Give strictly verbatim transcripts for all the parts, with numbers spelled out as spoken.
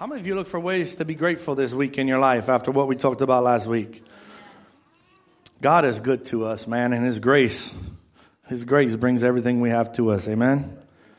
How many of you look for ways to be grateful this week in your life after what we talked about last week? God is good to us, man, and His grace, His grace brings everything we have to us, amen?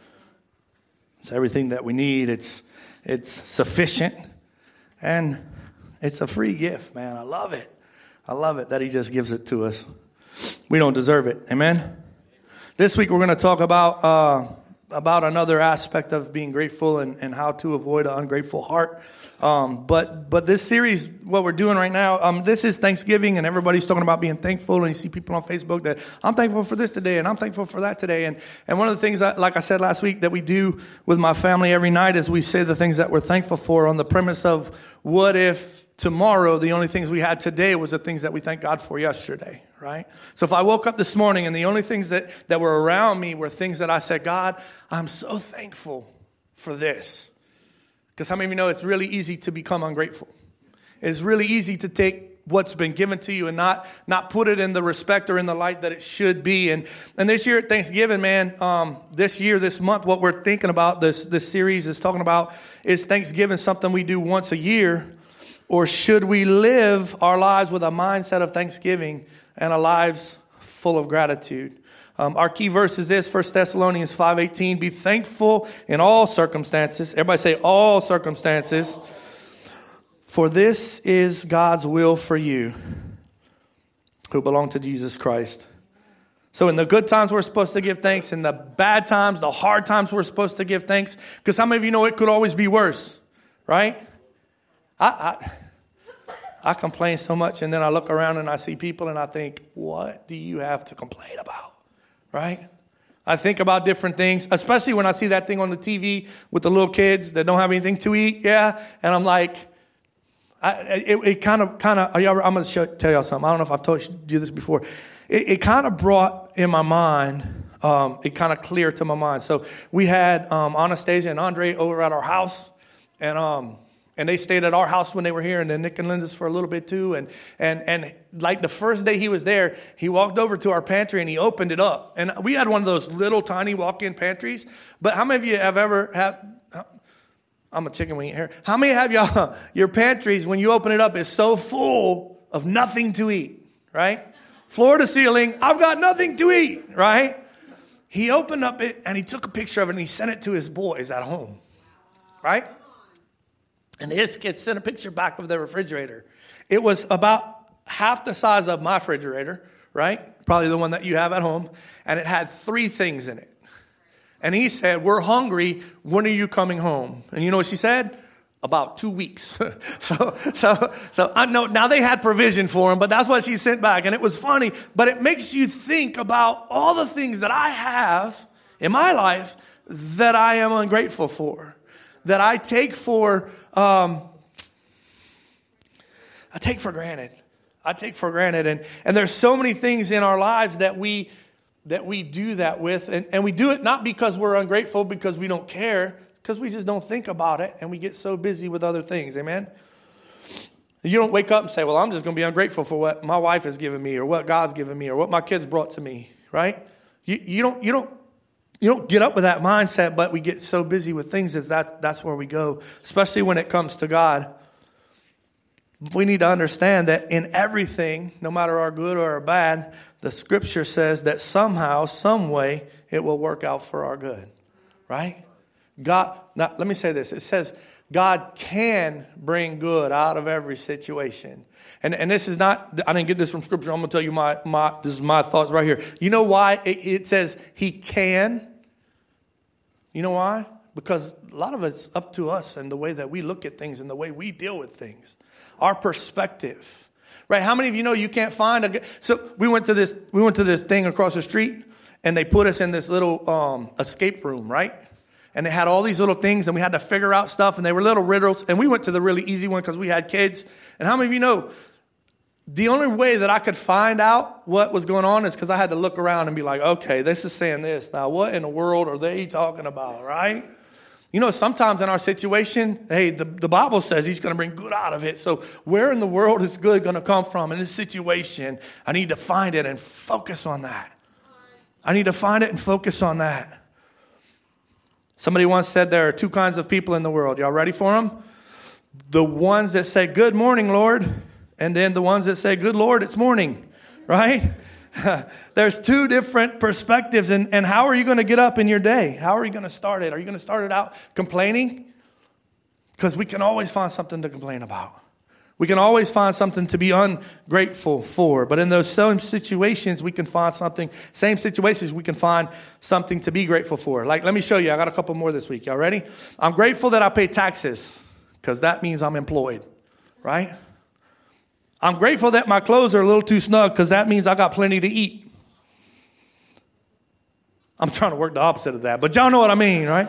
It's everything that we need. It's it's sufficient, and it's a free gift, man. I love it. I love it that He just gives it to us. We don't deserve it, amen? This week we're going to talk about uh, about another aspect of being grateful and, and how to avoid an ungrateful heart. Um, but but this series, what we're doing right now, um, this is Thanksgiving, and everybody's talking about being thankful. And you see people on Facebook that I'm thankful for this today, and I'm thankful for that today. And and one of the things, that, like I said last week, that we do with my family every night is we say the things that we're thankful for on the premise of what if tomorrow the only things we had today was the things that we thank God for yesterday, right? So if I woke up this morning and the only things that, that were around me were things that I said, God, I'm so thankful for this. Because how many of you know it's really easy to become ungrateful? It's really easy to take what's been given to you and not not put it in the respect or in the light that it should be. And and this year at Thanksgiving, man, um, this year, this month, what we're thinking about, this, this series is talking about, is Thanksgiving something we do once a year? Or should we live our lives with a mindset of thanksgiving and a lives full of gratitude? Um, our key verse is this, First Thessalonians five eighteen. Be thankful in all circumstances. Everybody say all circumstances. For this is God's will for you who belong to Jesus Christ. So in the good times, we're supposed to give thanks. In the bad times, the hard times, we're supposed to give thanks. Because how many of you know it could always be worse, right? I, I I complain so much, and then I look around and I see people and I think, what do you have to complain about, right? I think about different things, especially when I see that thing on the T V with the little kids that don't have anything to eat, yeah? And I'm like, I, it, it kind of, kind of, I'm going to tell y'all something. I don't know if I've told you this before. It, it kind of brought in my mind, um, it kind of cleared to my mind. So we had um, Anastasia and Andre over at our house, and um. And they stayed at our house when they were here, and then Nick and Linda's for a little bit too. And and and like the first day he was there, he walked over to our pantry and he opened it up. And we had one of those little tiny walk-in pantries. But how many of you have ever had? I'm a chicken wing here. How many have y'all? Your pantries, when you open it up, is so full of nothing to eat, right? Floor to ceiling, I've got nothing to eat, right? He opened up it and he took a picture of it and he sent it to his boys at home, right? And his kids sent a picture back of the refrigerator. It was about half the size of my refrigerator, right? Probably the one that you have at home. And it had three things in it. And he said, we're hungry. When are you coming home? And you know what she said? About two weeks. so so, so I know now they had provision for him, but that's what she sent back. And it was funny. But it makes you think about all the things that I have in my life that I am ungrateful for, that I take for Um, I take for granted. I take for granted. And, and there's so many things in our lives that we that we do that with. And, and we do it not because we're ungrateful, because we don't care, because we just don't think about it. And we get so busy with other things. Amen? You don't wake up and say, well, I'm just going to be ungrateful for what my wife has given me or what God's given me or what my kids brought to me. Right? You, you don't, you don't. You don't get up with that mindset, but we get so busy with things that, that that's where we go, especially when it comes to God. We need to understand that in everything, no matter our good or our bad, the Scripture says that somehow, some way, it will work out for our good, right? God. Now, let me say this. It says God can bring good out of every situation. And and this is not, I didn't get this from Scripture. I'm going to tell you my, my this is my thoughts right here. You know why it, it says He can? You know why? Because a lot of it's up to us and the way that we look at things and the way we deal with things. Our perspective. Right? How many of you know you can't find a... So we went to this, we went to this thing across the street and they put us in this little um, escape room, right? And they had all these little things and we had to figure out stuff and they were little riddles. And we went to the really easy one because we had kids. And how many of you know the only way that I could find out what was going on is because I had to look around and be like, okay, this is saying this. Now, what in the world are they talking about, right? You know, sometimes in our situation, hey, the, the Bible says He's going to bring good out of it. So where in the world is good going to come from in this situation? I need to find it and focus on that. I need to find it and focus on that. Somebody once said there are two kinds of people in the world. Y'all ready for them? the ones that say, good morning, Lord, and then the ones that say, good Lord, it's morning, right? There's two different perspectives. And, and how are you going to get up in your day? How are you going to start it? Are you going to start it out complaining? Because we can always find something to complain about. We can always find something to be ungrateful for. But in those same situations, we can find something, same situations, we can find something to be grateful for. Like, let me show you. I got a couple more this week. Y'all ready? I'm grateful that I pay taxes because that means I'm employed, right? I'm grateful that my clothes are a little too snug because that means I got plenty to eat. I'm trying to work the opposite of that, but y'all know what I mean, right?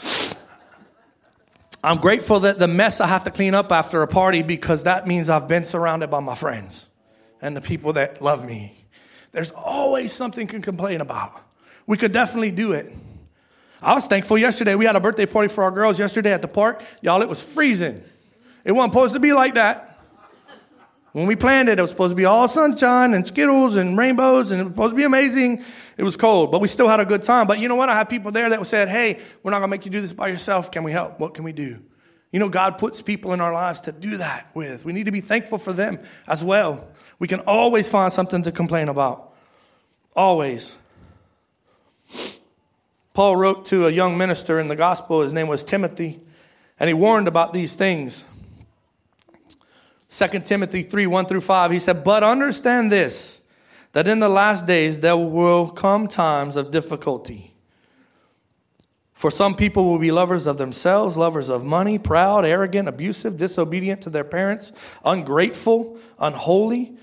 I'm grateful that the mess I have to clean up after a party because that means I've been surrounded by my friends and the people that love me. There's always something to complain about. We could definitely do it. I was thankful yesterday. We had a birthday party for our girls yesterday at the park. Y'all, it was freezing. It wasn't supposed to be like that. When we planned it, it was supposed to be all sunshine and Skittles and rainbows, and it was supposed to be amazing. It was cold, but we still had a good time. But you know what? I had people there that said, hey, we're not going to make you do this by yourself. Can we help? What can we do? You know, God puts people in our lives to do that with. We need to be thankful for them as well. We can always find something to complain about. Always. Paul wrote to a young minister in the gospel. His name was Timothy, and he warned about these things. Second Timothy three, one through five, he said, but understand this, that in the last days there will come times of difficulty. For some people will be lovers of themselves, lovers of money, proud, arrogant, abusive, disobedient to their parents, ungrateful, unholy,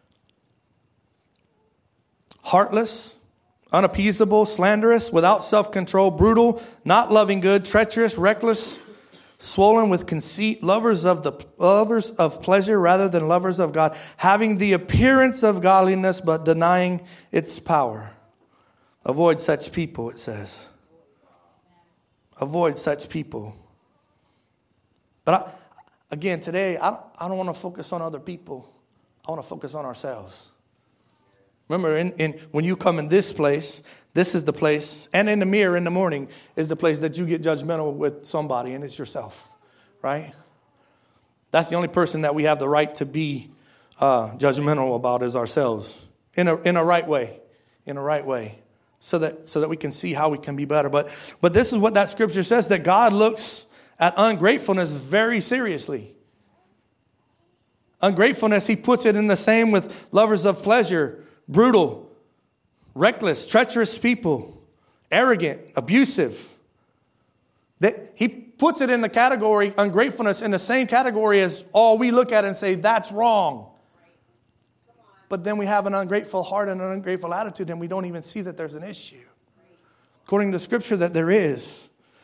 heartless, unappeasable, slanderous, without self-control, brutal, not loving good, treacherous, reckless, swollen with conceit, lovers of the lovers of pleasure rather than lovers of God, having the appearance of godliness but denying its power. Avoid such people, it says. Avoid such people. But I, again, today, I, I don't want to focus on other people. I want to focus on ourselves. Remember, in, in when you come in this place, this is the place, and in the mirror in the morning is the place that you get judgmental with somebody, and it's yourself, right? That's the only person that we have the right to be uh, judgmental about is ourselves, in a in a right way, in a right way, so that so that we can see how we can be better. But but this is what that scripture says, that God looks at ungratefulness very seriously. Ungratefulness, he puts it in the same with lovers of pleasure, brutal, reckless, treacherous people, arrogant, abusive. That he puts it in the category, ungratefulness, in the same category as all we look at and say, that's wrong. But then we have an ungrateful heart and an ungrateful attitude, and we don't even see that there's an issue. According to Scripture, that there is.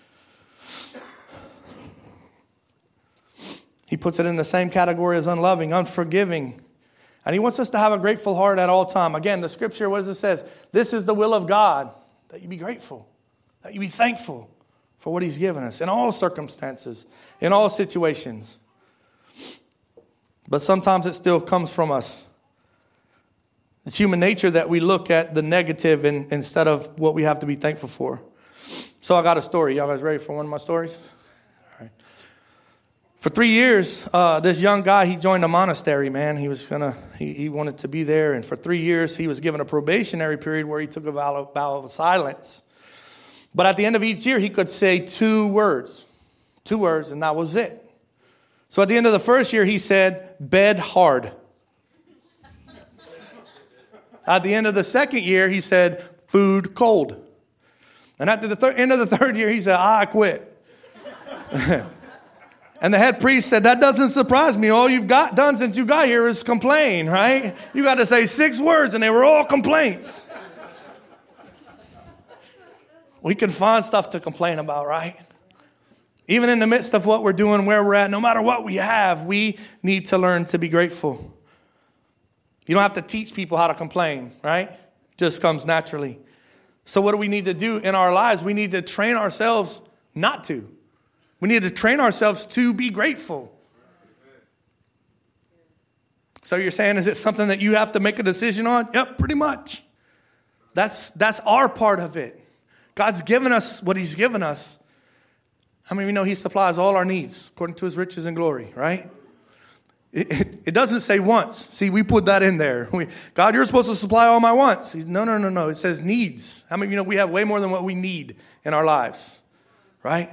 He puts it in the same category as unloving, unforgiving. And he wants us to have a grateful heart at all time. Again, the Scripture, what does it says? This is the will of God, that you be grateful, that you be thankful for what he's given us in all circumstances, in all situations. But sometimes it still comes from us. It's human nature that we look at the negative in, instead of what we have to be thankful for. So I got a story. Y'all guys ready for one of my stories? All right. For three years, uh, this young guy, he joined a monastery, man. He was gonna, he, he wanted to be there. And for three years, he was given a probationary period where he took a vow of, vow of silence. But at the end of each year, he could say two words. Two words, and that was it. So at the end of the first year, he said, bed hard. At the end of the second year, he said, food cold. And at the thir- end of the third year, he said, I quit. And the head priest said, that doesn't surprise me. All you've got done since you got here is complain, right? You got to say six words, and they were all complaints. We can find stuff to complain about, right? Even in the midst of what we're doing, where we're at, no matter what we have, we need to learn to be grateful. You don't have to teach people how to complain, right? It just comes naturally. So what do we need to do in our lives? We need to train ourselves not to. We need to train ourselves to be grateful. So you're saying, is it something that you have to make a decision on? Yep, pretty much. That's that's our part of it. God's given us what he's given us. How many of you know he supplies all our needs according to his riches and glory, right? It, it, it doesn't say wants. See, we put that in there. We, God, you're supposed to supply all my wants. He's, no, no, no, no. It says needs. How many of you know we have way more than what we need in our lives, right?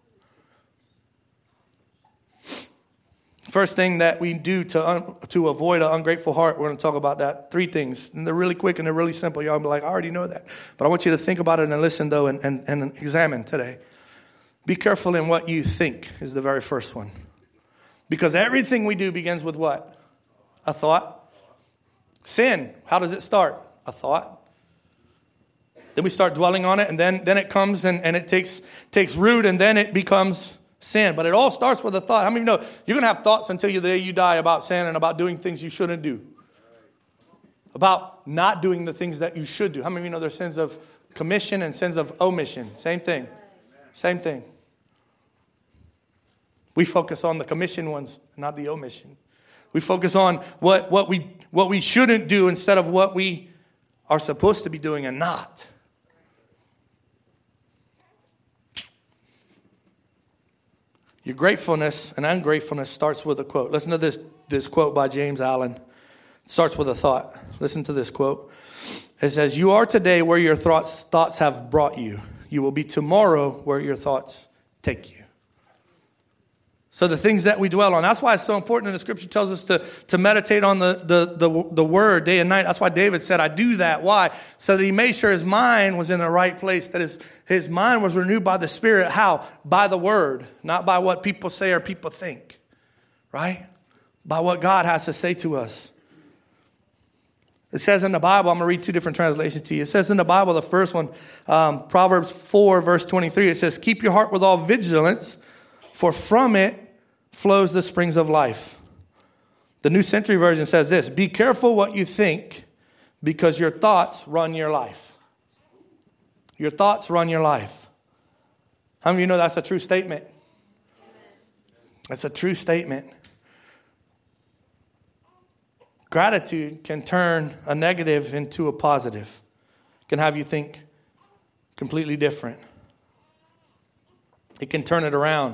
First thing that we do to un, to avoid an ungrateful heart, we're going to talk about that. Three things. And they're really quick and they're really simple. Y'all be like, I already know that. But I want you to think about it and listen, though, and, and, and examine today. Be careful in what you think is the very first one. Because everything we do begins with what? A thought. Sin, how does it start? A thought. Then we start dwelling on it, and then, then it comes and, and it takes, takes root, and then it becomes sin. But it all starts with a thought. How many of you know you're going to have thoughts until you, the day you die about sin and about doing things you shouldn't do? About not doing the things that you should do. How many of you know there's sins of commission and sins of omission? Same thing. Same thing. We focus on the commission ones, not the omission. We focus on what, what we what we shouldn't do instead of what we are supposed to be doing and not. Your gratefulness and ungratefulness starts with a quote. Listen to this, this quote by James Allen. It starts with a thought. Listen to this quote. It says, you are today where your thoughts, thoughts have brought you. You will be tomorrow where your thoughts take you. So the things that we dwell on. That's why it's so important. And the scripture tells us to, to meditate on the, the, the, the word day and night. That's why David said, I do that. Why? So that he made sure his mind was in the right place. That his, his mind was renewed by the Spirit. How? By the word. Not by what people say or people think. Right? By what God has to say to us. It says in the Bible, I'm going to read two different translations to you. It says in the Bible, the first one, um, Proverbs four, verse twenty-three, it says, keep your heart with all vigilance, for from it flows the springs of life. The New Century Version says this, be careful what you think, because your thoughts run your life. Your thoughts run your life. How many of you know that's a true statement? That's a true statement. Gratitude can turn a negative into a positive. It can have you think completely different. It can turn it around.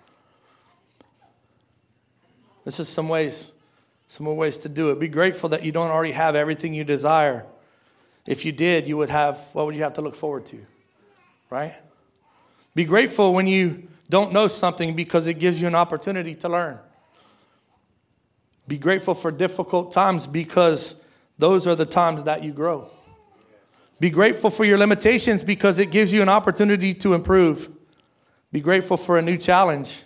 This is some ways, some more ways to do it. Be grateful that you don't already have everything you desire. If you did, you would have, what would you have to look forward to? Right? Be grateful when you don't know something because it gives you an opportunity to learn. Be grateful for difficult times because those are the times that you grow. Be grateful for your limitations because it gives you an opportunity to improve. Be grateful for a new challenge,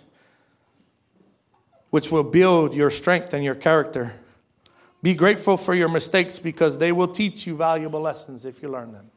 which will build your strength and your character. Be grateful for your mistakes because they will teach you valuable lessons if you learn them.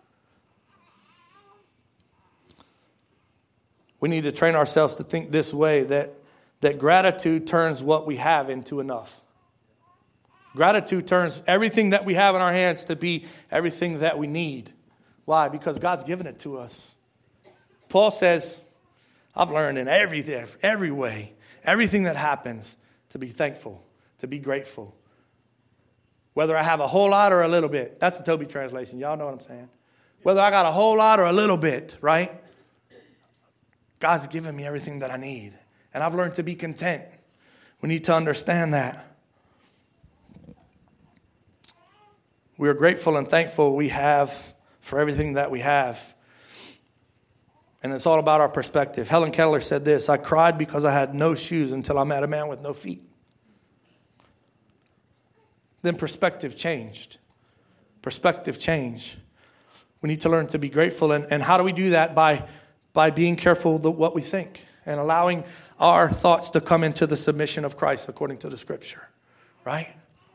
We need to train ourselves to think this way, that That gratitude turns what we have into enough. Gratitude turns everything that we have in our hands to be everything that we need. Why? Because God's given it to us. Paul says, I've learned in every, every way, everything that happens, to be thankful, to be grateful. Whether I have a whole lot or a little bit. That's the Toby translation. Y'all know what I'm saying. Whether I got a whole lot or a little bit, right? God's given me everything that I need. And I've learned to be content. We need to understand that. We are grateful and thankful we have for everything that we have. And it's all about our perspective. Helen Keller said this, I cried because I had no shoes until I met a man with no feet. Then perspective changed. Perspective changed. We need to learn to be grateful. And, and how do we do that? By, by being careful of what we think. And allowing our thoughts to come into the submission of Christ according to the scripture. Right?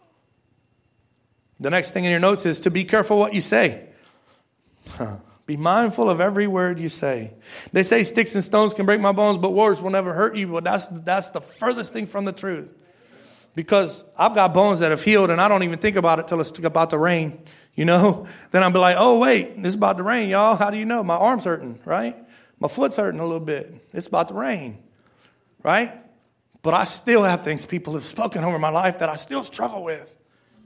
The next thing in your notes is to be careful what you say. Huh. Be mindful of every word you say. They say sticks and stones can break my bones, but words will never hurt you. But that's, that's the furthest thing from the truth. Because I've got bones that have healed and I don't even think about it till it's about to rain. You know? Then I'll be like, oh, wait, it's about to rain, y'all. How do you know? My arm's hurting, right? My foot's hurting a little bit. It's about to rain, right? But I still have things people have spoken over my life that I still struggle with.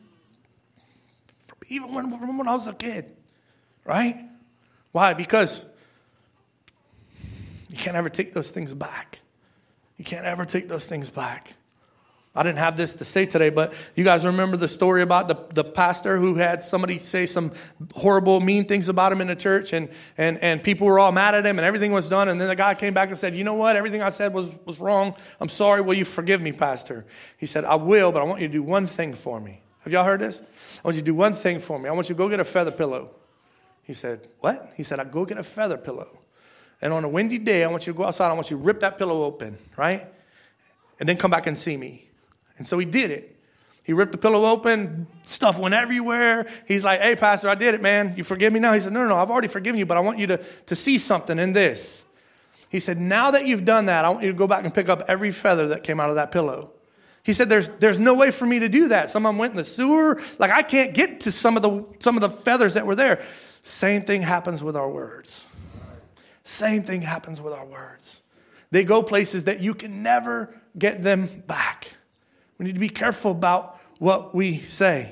Even when, when I was a kid, right? Why? Because You can't ever take those things back. You can't ever take those things back. I didn't have this to say today, but you guys remember the story about the, the pastor who had somebody say some horrible, mean things about him in the church, and, and, and people were all mad at him, and everything was done, and then the guy came back and said, you know what, everything I said was, was wrong. I'm sorry. Will you forgive me, pastor? He said, I will, but I want you to do one thing for me. Have y'all heard this? I want you to do one thing for me. I want you to go get a feather pillow. He said, what? He said, I'll go get a feather pillow. And on a windy day, I want you to go outside. I want you to rip that pillow open, right? And then come back and see me. And so he did it. He ripped the pillow open. Stuff went everywhere. He's like, hey, pastor, I did it, man. You forgive me now? He said, no, no, no, I've already forgiven you, but I want you to, to see something in this. He said, now that you've done that, I want you to go back and pick up every feather that came out of that pillow. He said, there's there's no way for me to do that. Some of them went in the sewer. Like, I can't get to some of the some of the feathers that were there. Same thing happens with our words. Same thing happens with our words. They go places that you can never get them back. We need to be careful about what we say.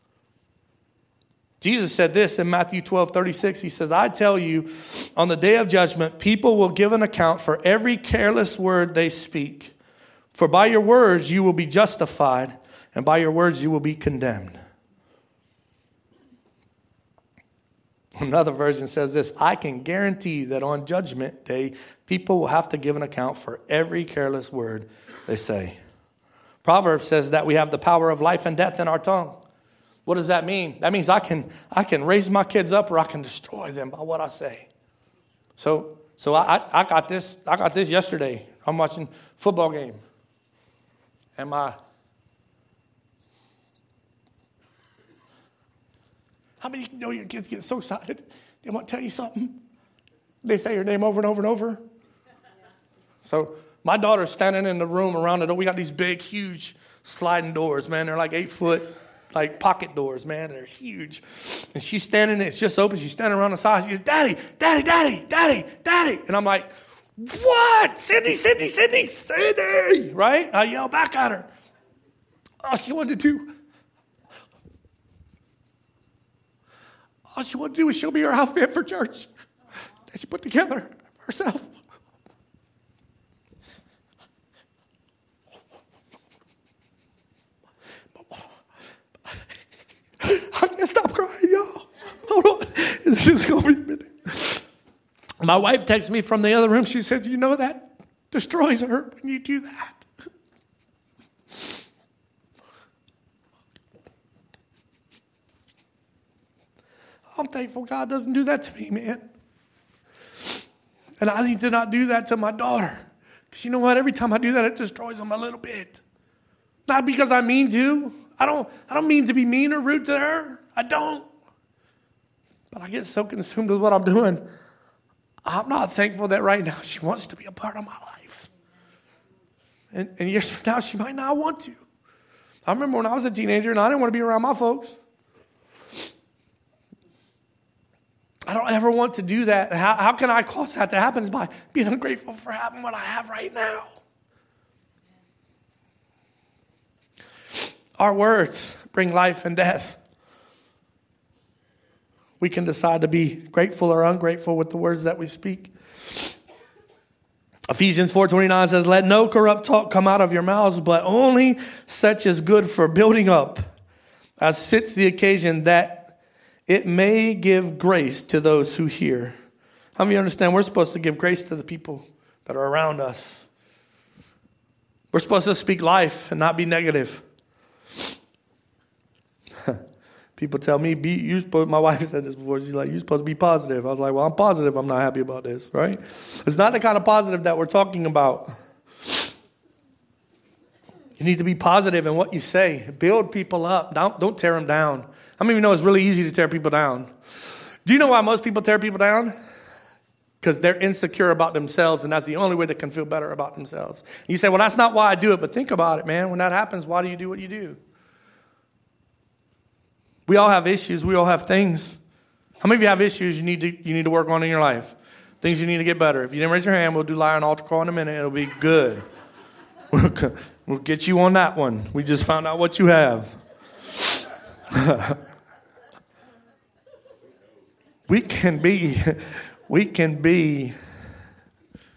Jesus said this in Matthew twelve thirty-six. He says, I tell you, on the day of judgment, people will give an account for every careless word they speak. For by your words you will be justified, and by your words you will be condemned. Another version says this, I can guarantee that on judgment day, people will have to give an account for every careless word they say. Proverbs says that we have the power of life and death in our tongue. What does that mean? That means I can I can raise my kids up or I can destroy them by what I say. So so I, I got this I got this yesterday. I'm watching a football game. And my How many of you know your kids get so excited? They want to tell you something. They say your name over and over and over. So my daughter's standing in the room around the door. We got these big, huge sliding doors, man. They're like eight foot, like pocket doors, man. They're huge. And she's standing, it's just open. She's standing around the side. She goes, Daddy, Daddy, Daddy, Daddy, Daddy. And I'm like, what? Sydney, Sydney, Sydney, Sydney. Right? I yell back at her. All she wanted to do, all she wanted to do was show me her outfit for church that she put together for herself. I can't stop crying, y'all. Hold on. It's just going to be a minute. My wife texted me from the other room. She said, you know that destroys her when you do that. I'm thankful God doesn't do that to me, man. And I need to not do that to my daughter. Because you know what? Every time I do that, it destroys them a little bit. Not because I mean to. I don't, I don't mean to be mean or rude to her. I don't. But I get so consumed with what I'm doing. I'm not thankful that right now she wants to be a part of my life. And, and years from now, she might not want to. I remember when I was a teenager and I didn't want to be around my folks. I don't ever want to do that. How, how can I cause that to happen? Is by being ungrateful for having what I have right now. Our words bring life and death. We can decide to be grateful or ungrateful with the words that we speak. Ephesians four twenty-nine says, let no corrupt talk come out of your mouths, but only such as good for building up, as fits the occasion, that it may give grace to those who hear. How many of you understand we're supposed to give grace to the people that are around us? We're supposed to speak life and not be negative. People tell me, be, you supposed, my wife said this before, she's like, you're supposed to be positive. I was like, well, I'm positive. I'm not happy about this, right? It's not the kind of positive that we're talking about. You need to be positive in what you say. Build people up. Don't, don't tear them down. How many of you know it's really easy to tear people down? Do you know why most people tear people down? Because they're insecure about themselves, and that's the only way they can feel better about themselves. You say, well, that's not why I do it, but think about it, man. When that happens, why do you do what you do? We all have issues. We all have things. How many of you have issues you need to you need to work on in your life? Things you need to get better. If you didn't raise your hand, we'll do liar and altar call in a minute. It'll be good. We'll, we'll get you on that one. We just found out what you have. we can be, we can be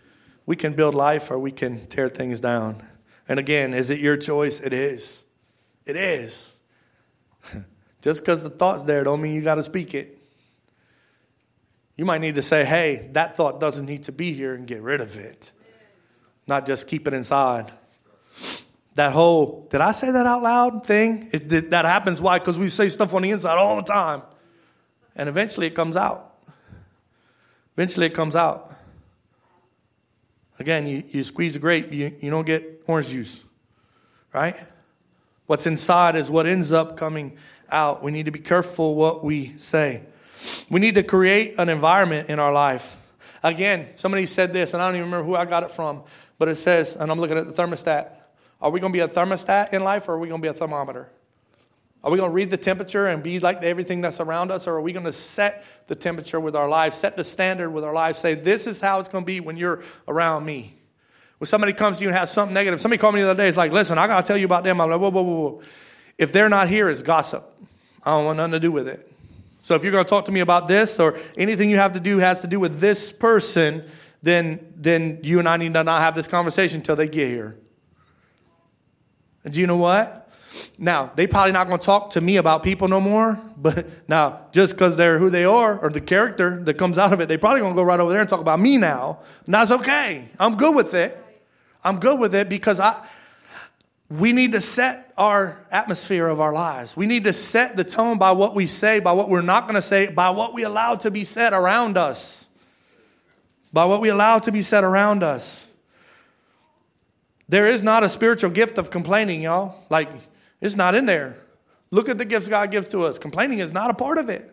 We can build life or we can tear things down. And again, is it your choice? It is. It is. Just because the thought's there don't mean you got to speak it. You might need to say, hey, that thought doesn't need to be here, and get rid of it. Not just keep it inside. That whole, did I say that out loud thing? It, that happens. Why? Because we say stuff on the inside all the time. And eventually it comes out. Eventually it comes out. Again, you, you squeeze a grape, you, you don't get orange juice. Right? What's inside is what ends up coming out. We need to be careful what we say. We need to create an environment in our life. Again, somebody said this, and I don't even remember who I got it from, but it says, and I'm looking at the thermostat. Are we going to be a thermostat in life, or are we going to be a thermometer? Are we going to read the temperature and be like everything that's around us, or are we going to set the temperature with our lives, set the standard with our lives, say, this is how it's going to be when you're around me? When somebody comes to you and has something negative, somebody called me the other day, it's like, listen, I got to tell you about them. I'm like, whoa, whoa, whoa, whoa. If they're not here, it's gossip. I don't want nothing to do with it. So if you're going to talk to me about this, or anything you have to do has to do with this person, then, then you and I need to not have this conversation until they get here. And do you know what? Now, they probably not going to talk to me about people no more. But now, just because they're who they are, or the character that comes out of it, they probably going to go right over there and talk about me now. And that's okay. I'm good with it. I'm good with it because I... We need to set our atmosphere of our lives. We need to set the tone by what we say, by what we're not going to say, by what we allow to be said around us. By what we allow to be said around us. There is not a spiritual gift of complaining, y'all. Like, it's not in there. Look at the gifts God gives to us. Complaining is not a part of it.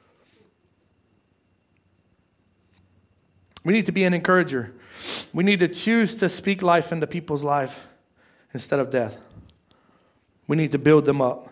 We need to be an encourager. We need to choose to speak life into people's life instead of death. We need to build them up.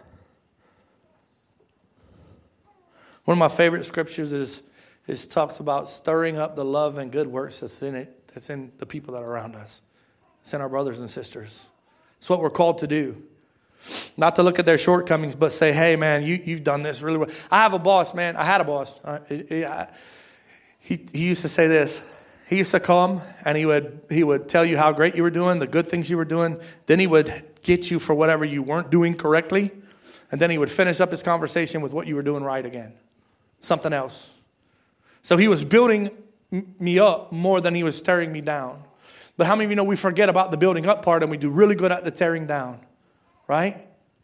One of my favorite scriptures is, is talks about stirring up the love and good works that's in it, that's in the people that are around us. It's in our brothers and sisters. It's what we're called to do. Not to look at their shortcomings, but say, hey, man, you, you've done this really well. I have a boss, man. I had a boss. Uh, he, he used to say this. He used to come and he would he would tell you how great you were doing, the good things you were doing. Then he would get you for whatever you weren't doing correctly. And then he would finish up his conversation with what you were doing right again. Something else. So he was building me up more than he was tearing me down. But how many of you know we forget about the building up part and we do really good at the tearing down? Right?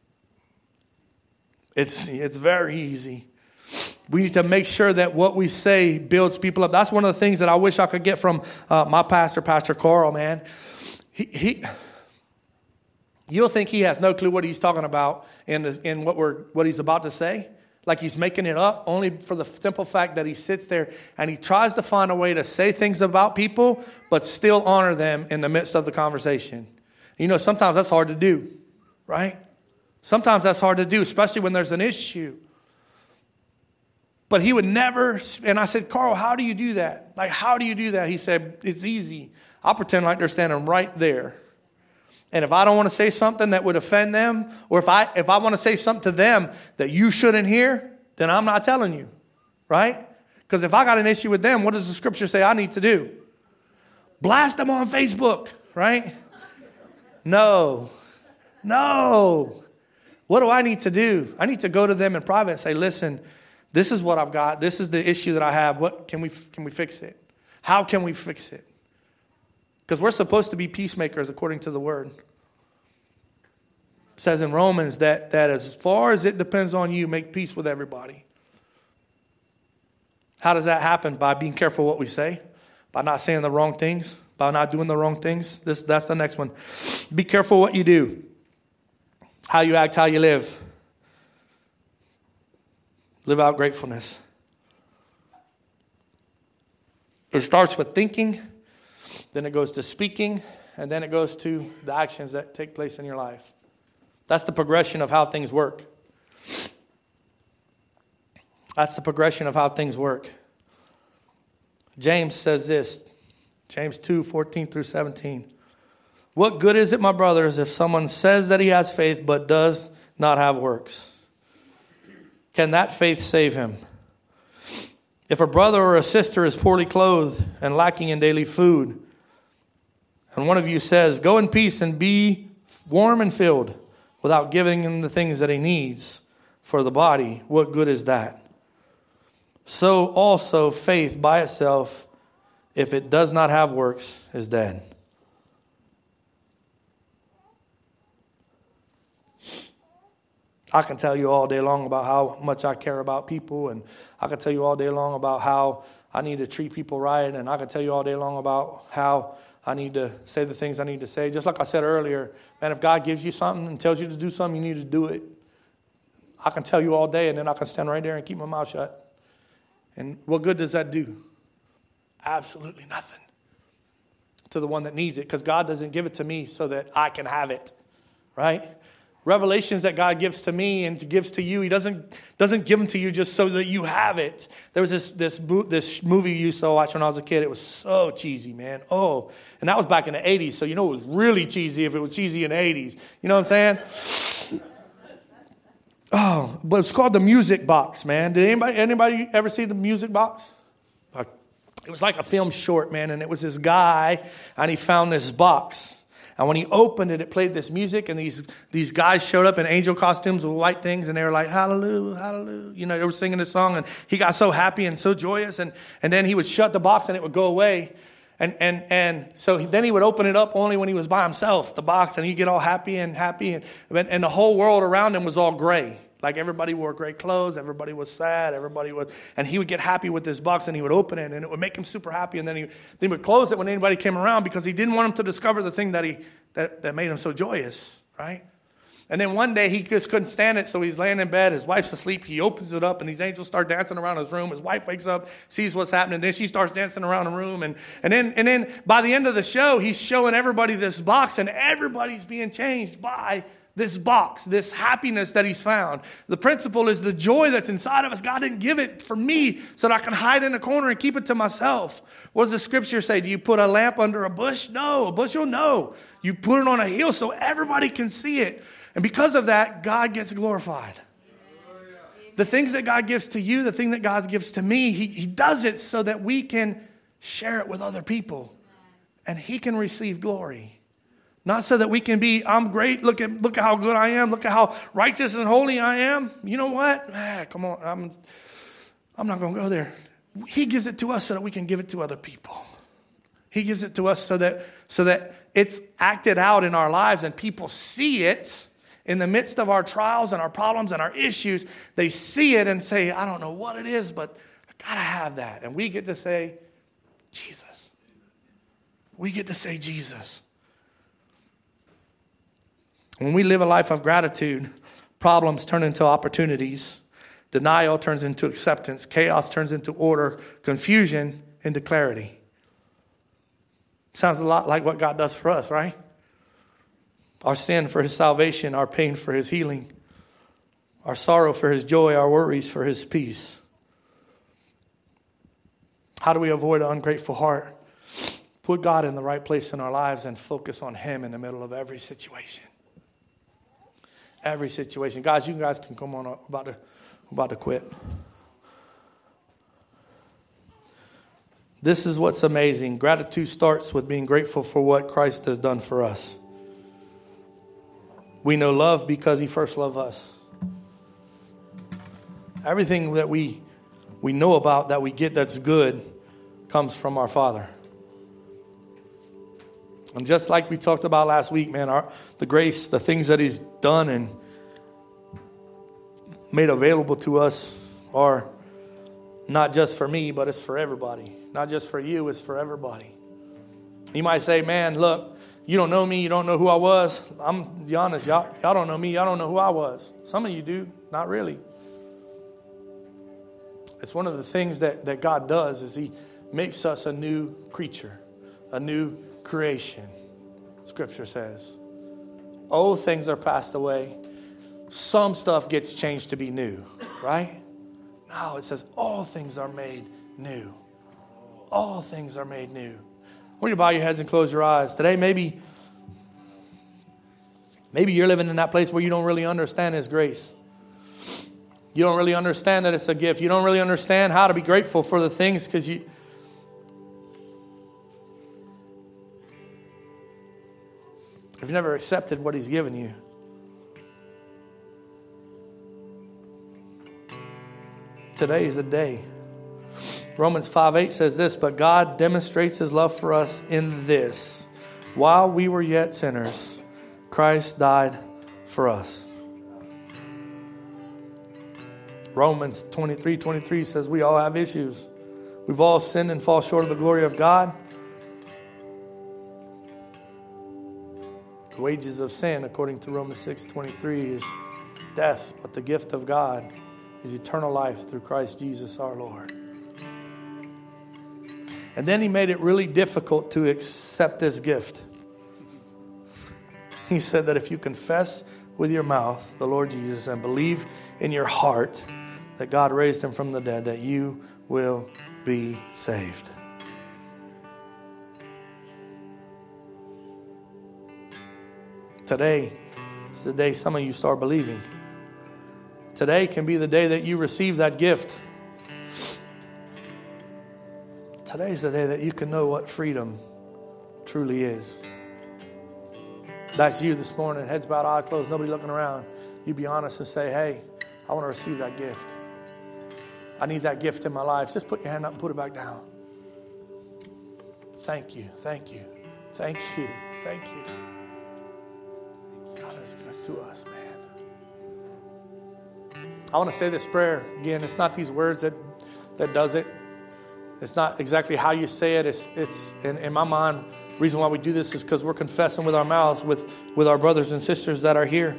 It's it's very easy. We need to make sure that what we say builds people up. That's one of the things that I wish I could get from uh, my pastor, Pastor Carl, man. He, he, you'll think he has no clue what he's talking about in, the, in what we're what he's about to say. Like he's making it up only for the simple fact that he sits there and he tries to find a way to say things about people, but still honor them in the midst of the conversation. You know, sometimes that's hard to do, right? Sometimes that's hard to do, especially when there's an issue. But he would never, and I said, Carl, how do you do that? Like, how do you do that? He said, it's easy. I'll pretend like they're standing right there. And if I don't want to say something that would offend them, or if I if I want to say something to them that you shouldn't hear, then I'm not telling you, right? Because if I got an issue with them, what does the scripture say I need to do? Blast them on Facebook, right? No, no. What do I need to do? I need to go to them in private and say, listen, this is what I've got. This is the issue that I have. What can we can we fix it? How can we fix it? Because we're supposed to be peacemakers according to the word. It says in Romans that, that as far as it depends on you, make peace with everybody. How does that happen? By being careful what we say, by not saying the wrong things, by not doing the wrong things. This that's the next one. Be careful what you do, how you act, how you live. Live out gratefulness. It starts with thinking, then it goes to speaking, and then it goes to the actions that take place in your life. That's the progression of how things work. That's the progression of how things work. James says this, James two, fourteen through seventeen. What good is it, my brothers, if someone says that he has faith but does not have works? Can that faith save him? If a brother or a sister is poorly clothed and lacking in daily food, And one of you says, go in peace and be warm and filled without giving him the things that he needs for the body. What good is that? So also faith by itself, if it does not have works, is dead. I can tell you all day long about how much I care about people, and I can tell you all day long about how I need to treat people right, and I can tell you all day long about how I need to say the things I need to say. Just like I said earlier, man, if God gives you something and tells you to do something, you need to do it. I can tell you all day, and then I can stand right there and keep my mouth shut. And what good does that do? Absolutely nothing to the one that needs it, because God doesn't give it to me so that I can have it, right? Revelations that God gives to me and gives to you, he doesn't doesn't give them to you just so that you have it. There was this this this movie you used to watch when I was a kid. It was so cheesy, man. Oh, and that was back in the eighties, so you know it was really cheesy if it was cheesy in the eighties. You know what I'm saying? Oh, but it's called The Music Box, man. Did anybody anybody ever see The Music Box? It was like a film short, man, and it was this guy, and he found this box. And when he opened it, it played this music, and these these guys showed up in angel costumes with white things, and they were like, hallelujah, hallelujah. You know, they were singing this song, and he got so happy and so joyous, and, and then he would shut the box, and it would go away. And and and so he, then he would open it up only when he was by himself, the box, and he'd get all happy and happy, and, and the whole world around him was all gray. Like everybody wore gray clothes, everybody was sad, everybody was, and he would get happy with this box, and he would open it, and it would make him super happy, and then he, then he would close it when anybody came around because he didn't want him to discover the thing that he that, that made him so joyous, right? And then one day he just couldn't stand it, so he's laying in bed, his wife's asleep, he opens it up, and these angels start dancing around his room. His wife wakes up, sees what's happening, then she starts dancing around the room, and, and then and then by the end of the show, he's showing everybody this box, and everybody's being changed by this box, this happiness that he's found. The principle is the joy that's inside of us. God didn't give it for me so that I can hide in a corner and keep it to myself. What does the scripture say? Do you put a lamp under a bush? No, a bushel? No. You put it on a hill so everybody can see it. And because of that, God gets glorified. The things that God gives to you, the thing that God gives to me, he, he does it so that we can share it with other people. And he can receive glory. Not so that we can be, I'm great, look at look at how good I am, look at how righteous and holy I am. You know what? Ah, come on, I'm, I'm not going to go there. He gives it to us so that we can give it to other people. He gives it to us so that so that it's acted out in our lives and people see it in the midst of our trials and our problems and our issues. They see it and say, I don't know what it is, but I got to have that. And we get to say, Jesus. We get to say, Jesus. When we live a life of gratitude, problems turn into opportunities. Denial turns into acceptance. Chaos turns into order. Confusion into clarity. Sounds a lot like what God does for us, right? Our sin for his salvation, our pain for his healing, our sorrow for his joy, our worries for his peace. How do we avoid an ungrateful heart? Put God in the right place in our lives and focus on him in the middle of every situation. Every situation. Guys, you guys can come on up. About to, about to quit. This is what's amazing. Gratitude starts with being grateful for what Christ has done for us. We know love because he first loved us. Everything that we we know about, that we get that's good, comes from our Father. And just like we talked about last week, man, our, the grace, the things that he's done and made available to us are not just for me, but it's for everybody. Not just for you, it's for everybody. You might say, man, look, you don't know me, you don't know who I was. I'm be honest, y'all, y'all don't know me, y'all don't know who I was. Some of you do, not really. It's one of the things that, that God does is he makes us a new creature, a new creation, Scripture says. Old things are passed away. Some stuff gets changed to be new, right? No, it says all things are made new. All things are made new. I want you to bow your heads and close your eyes. Today, maybe, maybe you're living in that place where you don't really understand his grace. You don't really understand that it's a gift. You don't really understand how to be grateful for the things because you... If you've never accepted what he's given you, today is the day. Romans five eight says this, but God demonstrates his love for us in this. While we were yet sinners, Christ died for us. Romans twenty-three twenty-three says we all have issues. We've all sinned and fall short of the glory of God. The wages of sin, according to Romans six twenty-three, is death, but the gift of God is eternal life through Christ Jesus our Lord. And then he made it really difficult to accept this gift. He said that if you confess with your mouth the Lord Jesus and believe in your heart that God raised him from the dead, that you will be saved. Today is the day some of you start believing. Today can be the day that you receive that gift. Today's the day that you can know what freedom truly is. That's you this morning, heads bowed, eyes closed, nobody looking around. You be honest and say, hey, I want to receive that gift. I need that gift in my life. Just put your hand up and put it back down. Thank you, thank you, thank you, thank you. God is good to us, man. I want to say this prayer again. It's not these words that, that does it. It's not exactly how you say it. It's, it's in, in my mind, the reason why we do this is because we're confessing with our mouths with, with our brothers and sisters that are here.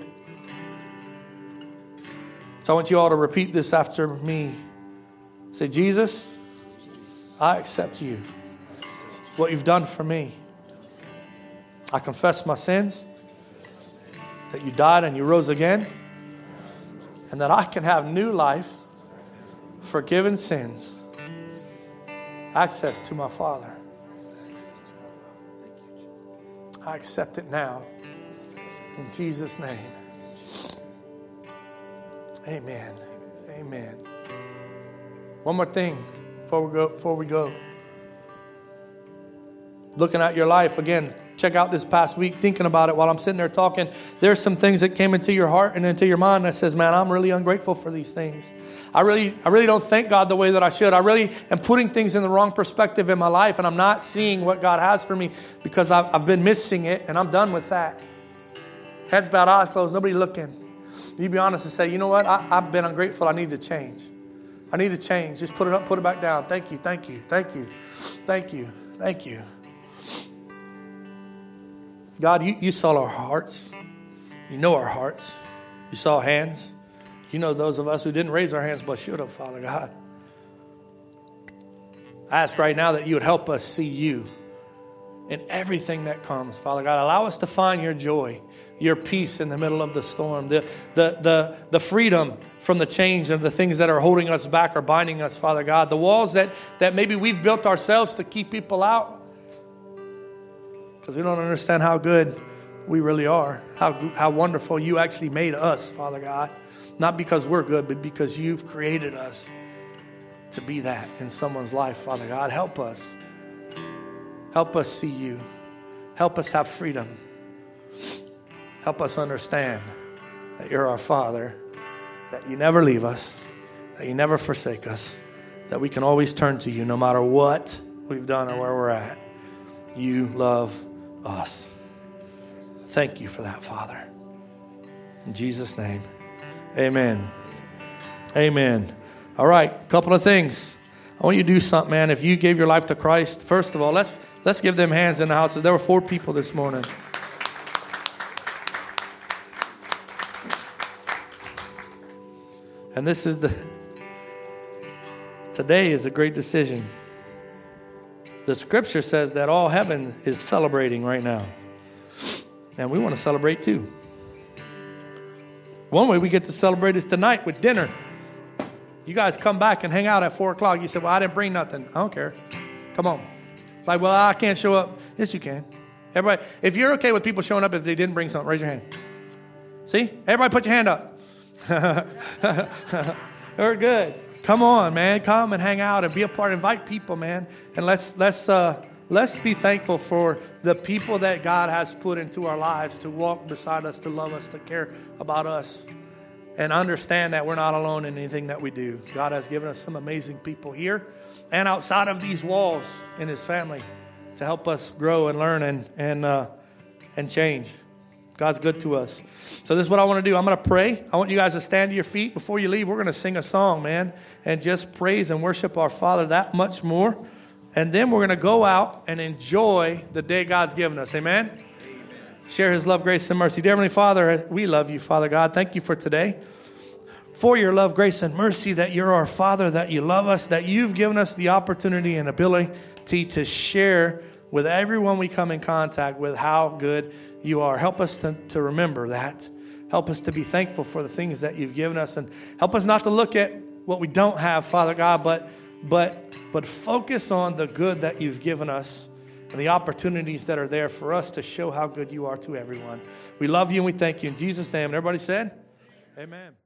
So I want you all to repeat this after me. Say, Jesus, I accept you. What you've done for me. I confess my sins. That you died and you rose again. And that I can have new life, forgiven sins, access to my Father. I accept it now. In Jesus' name. Amen. Amen. One more thing before we go. Before we go. Looking at your life again. Check out this past week, thinking about it while I'm sitting there talking. There's some things that came into your heart and into your mind that says, man, I'm really ungrateful for these things. I really, I really don't thank God the way that I should. I really am putting things in the wrong perspective in my life, and I'm not seeing what God has for me because I've, I've been missing it, and I'm done with that. Heads bowed, eyes closed, nobody looking. You be honest and say, you know what? I, I've been ungrateful. I need to change. I need to change. Just put it up, put it back down. Thank you, thank you, thank you, thank you, thank you. God, you, you saw our hearts. You know our hearts. You saw hands. You know those of us who didn't raise our hands but should have, Father God. I ask right now that you would help us see you in everything that comes, Father God. Allow us to find your joy, your peace in the middle of the storm, the, the, the, the freedom from the change of the things that are holding us back or binding us, Father God. The walls that, that maybe we've built ourselves to keep people out. Because we don't understand how good we really are. How, how wonderful you actually made us, Father God. Not because we're good, but because you've created us to be that in someone's life, Father God. Help us. Help us see you. Help us have freedom. Help us understand that you're our Father, that you never leave us, that you never forsake us, that we can always turn to you no matter what we've done or where we're at. You love us. Thank you for that, Father. In Jesus' name, amen. Amen. All right, a couple of things. I want you to do something, man. If you gave your life to Christ, first of all, let's let's give them hands in the house. There were four people this morning. And this is the, today is a great decision. The scripture says that all heaven is celebrating right now. And we want to celebrate too. One way we get to celebrate is tonight with dinner. You guys come back and hang out at four o'clock. You say, well, I didn't bring nothing. I don't care. Come on. Like, well, I can't show up. Yes, you can. Everybody, if you're okay with people showing up if they didn't bring something, raise your hand. See? Everybody put your hand up. We're good. Come on, man. Come and hang out and be a part. Invite people, man. And let's let's uh, let's be thankful for the people that God has put into our lives to walk beside us, to love us, to care about us, and understand that we're not alone in anything that we do. God has given us some amazing people here and outside of these walls in His family to help us grow and learn and and uh, and change. God's good to us. So this is what I want to do. I'm going to pray. I want you guys to stand to your feet. Before you leave, we're going to sing a song, man, and just praise and worship our Father that much more. And then we're going to go out and enjoy the day God's given us. Amen? Amen. Share His love, grace, and mercy. Dear Heavenly Father, we love you, Father God. Thank you for today. For your love, grace, and mercy, that you're our Father, that you love us, that you've given us the opportunity and ability to share with everyone we come in contact with how good you are. Help us to, to remember that. Help us to be thankful for the things that you've given us, and help us not to look at what we don't have, Father God, but but but focus on the good that you've given us and the opportunities that are there for us to show how good you are to everyone. We love you and we thank you in Jesus' name. And everybody said, amen.